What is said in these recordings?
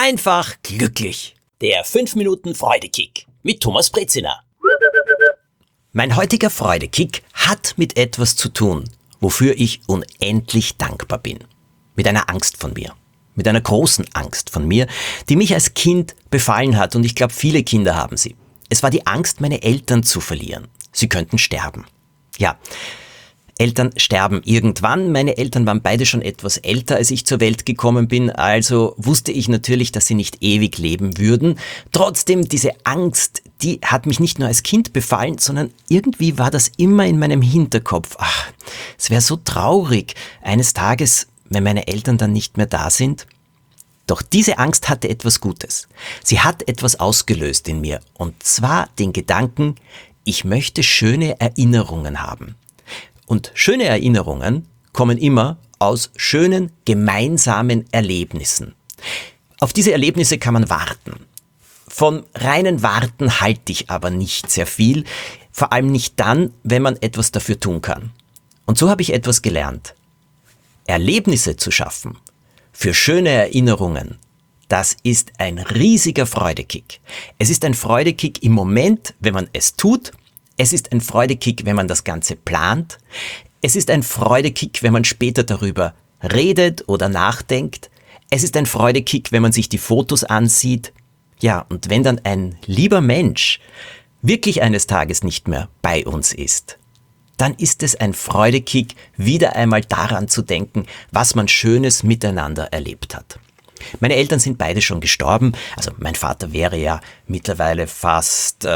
einfach glücklich. Der 5 Minuten Freudekick mit Thomas Brezina. Mein heutiger Freudekick hat mit etwas zu tun, wofür ich unendlich dankbar bin. Mit einer Angst von mir. Mit einer großen Angst von mir, die mich als Kind befallen hat, und ich glaube, viele Kinder haben sie. Es war die Angst, meine Eltern zu verlieren. Sie könnten sterben. Ja, Eltern sterben irgendwann. Meine Eltern waren beide schon etwas älter, als ich zur Welt gekommen bin, also wusste ich natürlich, dass sie nicht ewig leben würden. Trotzdem, diese Angst, die hat mich nicht nur als Kind befallen, sondern irgendwie war das immer in meinem Hinterkopf. Ach, es wäre so traurig, eines Tages, wenn meine Eltern dann nicht mehr da sind. Doch diese Angst hatte etwas Gutes. Sie hat etwas ausgelöst in mir, und zwar den Gedanken, ich möchte schöne Erinnerungen haben. Und schöne Erinnerungen kommen immer aus schönen gemeinsamen Erlebnissen. Auf diese Erlebnisse kann man warten. Von reinen Warten halte ich aber nicht sehr viel, vor allem nicht dann, wenn man etwas dafür tun kann. Und so habe ich etwas gelernt. Erlebnisse zu schaffen für schöne Erinnerungen, das ist ein riesiger Freudekick. Es ist ein Freudekick im Moment, wenn man es tut. Es ist ein Freudekick, wenn man das Ganze plant. Es ist ein Freudekick, wenn man später darüber redet oder nachdenkt. Es ist ein Freudekick, wenn man sich die Fotos ansieht. Ja, und wenn dann ein lieber Mensch wirklich eines Tages nicht mehr bei uns ist, dann ist es ein Freudekick, wieder einmal daran zu denken, was man Schönes miteinander erlebt hat. Meine Eltern sind beide schon gestorben, also mein Vater wäre ja mittlerweile fast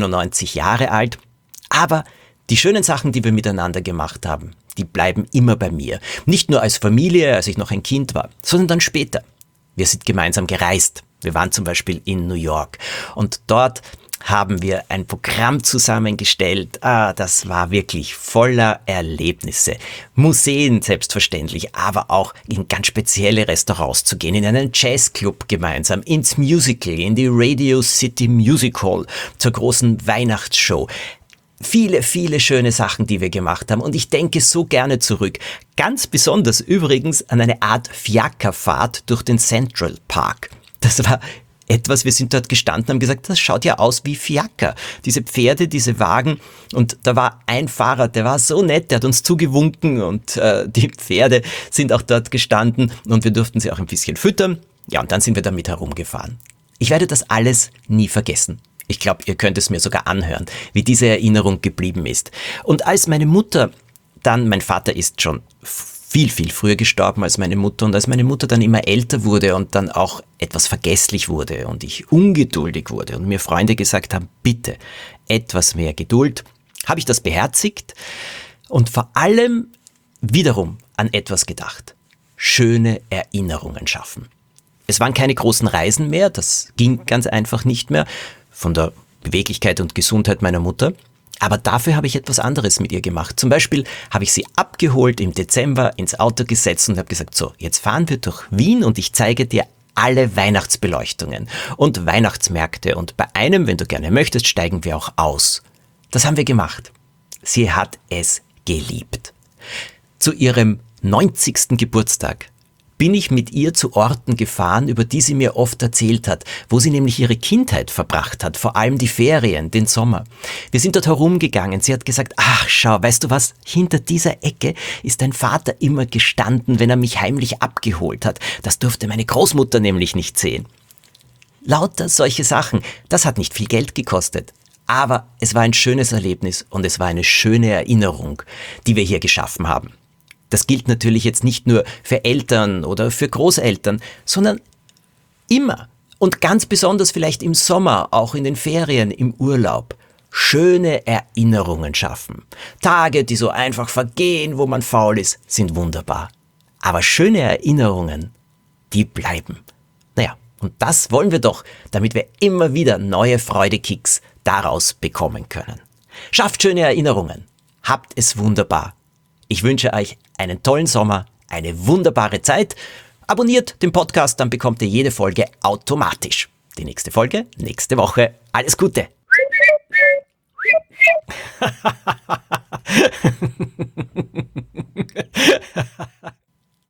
97 Jahre alt, aber die schönen Sachen, die wir miteinander gemacht haben, die bleiben immer bei mir. Nicht nur als Familie, als ich noch ein Kind war, sondern dann später. Wir sind gemeinsam gereist. Wir waren zum Beispiel in New York und dort haben wir ein Programm zusammengestellt. Das war wirklich voller Erlebnisse. Museen selbstverständlich, aber auch in ganz spezielle Restaurants zu gehen, in einen Jazzclub gemeinsam, ins Musical, in die Radio City Music Hall, zur großen Weihnachtsshow. Viele, viele schöne Sachen, die wir gemacht haben, und ich denke so gerne zurück. Ganz besonders übrigens an eine Art Fiakerfahrt durch den Central Park. Das war etwas, wir sind dort gestanden, haben gesagt, das schaut ja aus wie Fiaker. Diese Pferde, diese Wagen, und da war ein Fahrer, der war so nett, der hat uns zugewunken, und die Pferde sind auch dort gestanden und wir durften sie auch ein bisschen füttern. Ja, und dann sind wir damit herumgefahren. Ich werde das alles nie vergessen. Ich glaube, ihr könnt es mir sogar anhören, wie diese Erinnerung geblieben ist. Und als meine Mutter dann, mein Vater ist schon viel, viel früher gestorben als meine Mutter, und als meine Mutter dann immer älter wurde und dann auch etwas vergesslich wurde und ich ungeduldig wurde und mir Freunde gesagt haben, bitte etwas mehr Geduld, habe ich das beherzigt und vor allem wiederum an etwas gedacht. Schöne Erinnerungen schaffen. Es waren keine großen Reisen mehr, das ging ganz einfach nicht mehr, von der Beweglichkeit und Gesundheit meiner Mutter. Aber dafür habe ich etwas anderes mit ihr gemacht. Zum Beispiel habe ich sie abgeholt im Dezember, ins Auto gesetzt und habe gesagt, so, jetzt fahren wir durch Wien und ich zeige dir alle Weihnachtsbeleuchtungen und Weihnachtsmärkte, und bei einem, wenn du gerne möchtest, steigen wir auch aus. Das haben wir gemacht. Sie hat es geliebt. Zu ihrem 90. Geburtstag bin ich mit ihr zu Orten gefahren, über die sie mir oft erzählt hat, wo sie nämlich ihre Kindheit verbracht hat, vor allem die Ferien, den Sommer. Wir sind dort herumgegangen, sie hat gesagt, ach schau, weißt du was, hinter dieser Ecke ist dein Vater immer gestanden, wenn er mich heimlich abgeholt hat. Das durfte meine Großmutter nämlich nicht sehen. Lauter solche Sachen, das hat nicht viel Geld gekostet. Aber es war ein schönes Erlebnis und es war eine schöne Erinnerung, die wir hier geschaffen haben. Das gilt natürlich jetzt nicht nur für Eltern oder für Großeltern, sondern immer und ganz besonders vielleicht im Sommer, auch in den Ferien, im Urlaub. Schöne Erinnerungen schaffen. Tage, die so einfach vergehen, wo man faul ist, sind wunderbar. Aber schöne Erinnerungen, die bleiben. Naja, und das wollen wir doch, damit wir immer wieder neue Freudekicks daraus bekommen können. Schafft schöne Erinnerungen. Habt es wunderbar. Ich wünsche euch einen tollen Sommer, eine wunderbare Zeit. Abonniert den Podcast, dann bekommt ihr jede Folge automatisch. Die nächste Folge, nächste Woche. Alles Gute!